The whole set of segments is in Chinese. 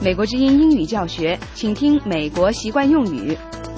美国之音英语教学，请听美国习惯用语。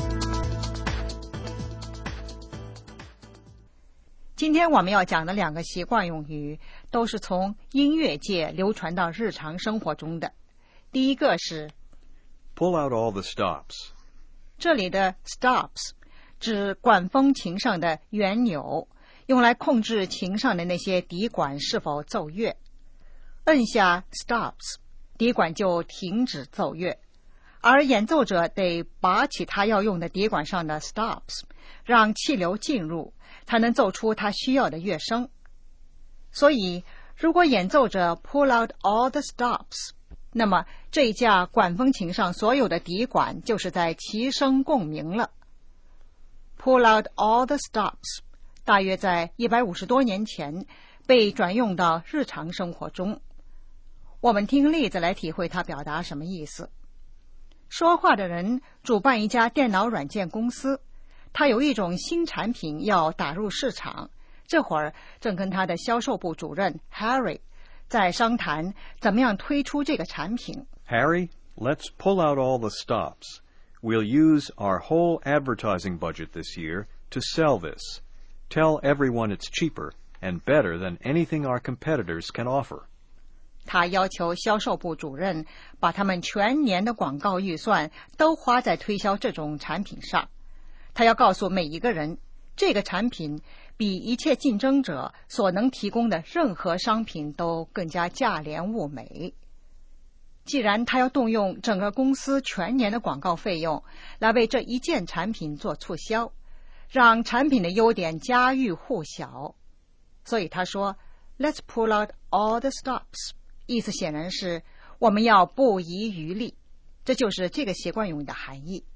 今天我们要讲的两个习惯用语都是从音乐界流传到日常生活中的。第一个是 Pull out all the stops。 这里的 stops 指管风琴上的旋钮，用来控制琴上的那些笛管是否奏乐。摁下 stops， 笛管就停止奏乐，而演奏者得拔起他要用的笛管上的 stops， 让气流进入，才能奏出他需要的乐声。所以如果演奏者 pull out all the stops， 那么这一架管风琴上所有的笛管就是在齐声共鸣了。 pull out all the stops 大约在150多年前被转用到日常生活中。我们听例子来体会它表达什么意思。说话的人主办一家电脑软件公司，他有一种新产品要打入市场，这会儿正跟他的销售部主任 Harry 在商谈怎么样推出这个产品。 Harry, let's pull out all the stops. We'll use our whole advertising budget this year to sell this. Tell everyone it's cheaper and better than anything our competitors can offer. 他要求销售部主任把他们全年的广告预算都花在推销这种产品上。他要告诉每一个人，这个产品比一切竞争者所能提供的任何商品都更加价廉物美。既然他要动用整个公司全年的广告费用来为这一件产品做促销，让产品的优点家喻户晓，所以他说 Let's pull out all the stops， 意思显然是我们要不遗余力，这就是这个习惯用语的含义。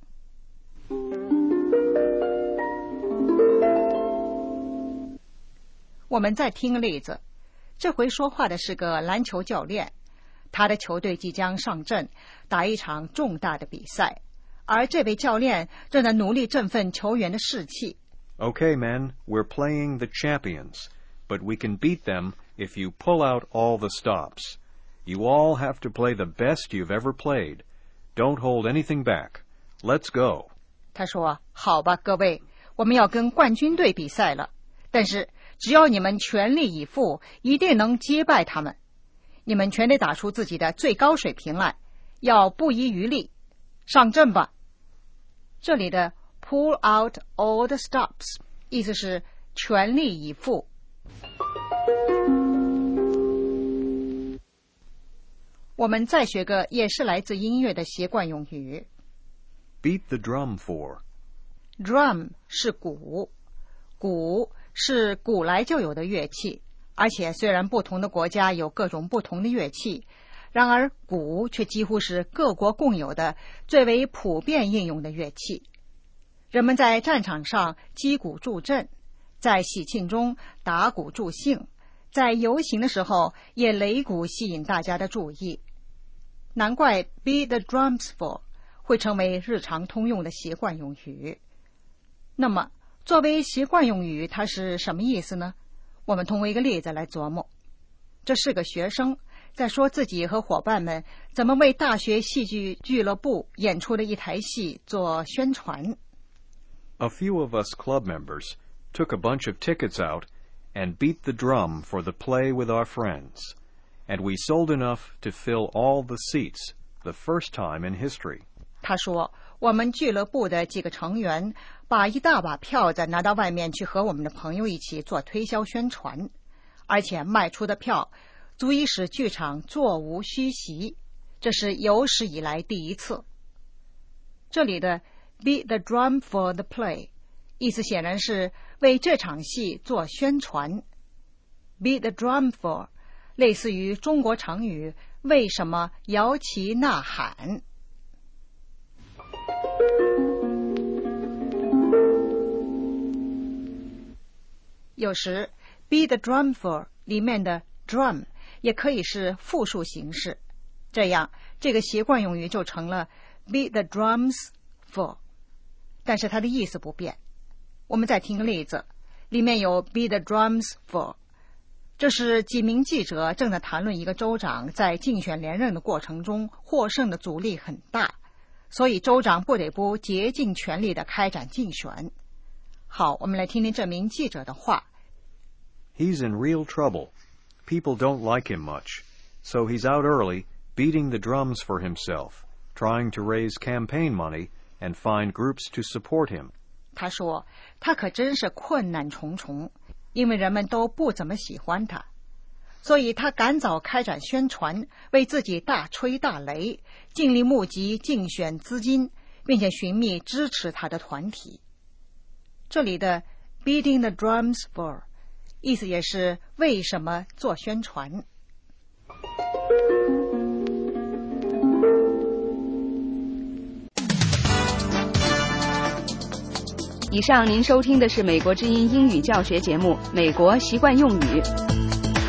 我们再听个例子，这回说话的是个篮球教练，他的球队即将上阵打一场重大的比赛，而这位教练正在努力振奋球员的士气。 Okay, men, we're playing the champions, but we can beat them if you pull out all the stops. You all have to play the best you've ever played. Don't hold anything back. Let's go. 他说，好吧，各位，我们要跟冠军队比赛了，但是只要你们全力以赴，一定能击败他们。你们全得打出自己的最高水平来，要不遗余力，上阵吧。这里的 pull out all the stops 意思是全力以赴。我们再学个也是来自音乐的习惯用语。 Beat the drum for. Drum 是鼓，鼓是古来就有的乐器，而且虽然不同的国家有各种不同的乐器，然而鼓却几乎是各国共有的最为普遍应用的乐器。人们在战场上击鼓助阵，在喜庆中打鼓助兴，在游行的时候也擂鼓吸引大家的注意。难怪 beat the drums for 会成为日常通用的习惯用语。那么作为习惯用语，它是什么意思呢？我们通过一个例子来琢磨。这是个学生在说自己和伙伴们怎么为大学戏剧俱乐部演出的一台戏做宣传。 A few of us club members took a bunch of tickets out and beat the drum for the play with our friends, and we sold enough to fill all the seats, the first time in history. 他说，我们俱乐部的几个成员把一大把票子拿到外面去和我们的朋友一起做推销宣传，而且卖出的票足以使剧场座无虚席，这是有史以来第一次。这里的 beat the drum for the play 意思显然是为这场戏做宣传。 beat the drum for 类似于中国成语为什么摇旗呐喊。有时 beat the drum for 里面的 drum 也可以是复数形式，这样这个习惯用语就成了 beat the drums for， 但是它的意思不变。我们再听个例子，里面有 beat the drums for， 这是几名记者正在谈论一个州长在竞选连任的过程中获胜的阻力很大，所以州长不得不竭尽全力地开展竞选。好，我们来听听这名记者的话。 He's in real trouble. People don't like him much, so he's out early, beating the drums for himself, trying to raise campaign money and find groups to support him. 他说，他可真是困难重重，因为人们都不怎么喜欢他，所以他赶早开展宣传，为自己大吹大擂，尽力募集竞选资金，并且寻觅支持他的团体。这里的 beating the drums for 意思也是为什么做宣传。 以上您收听的是美国之音英语教学节目《美国习惯用语》。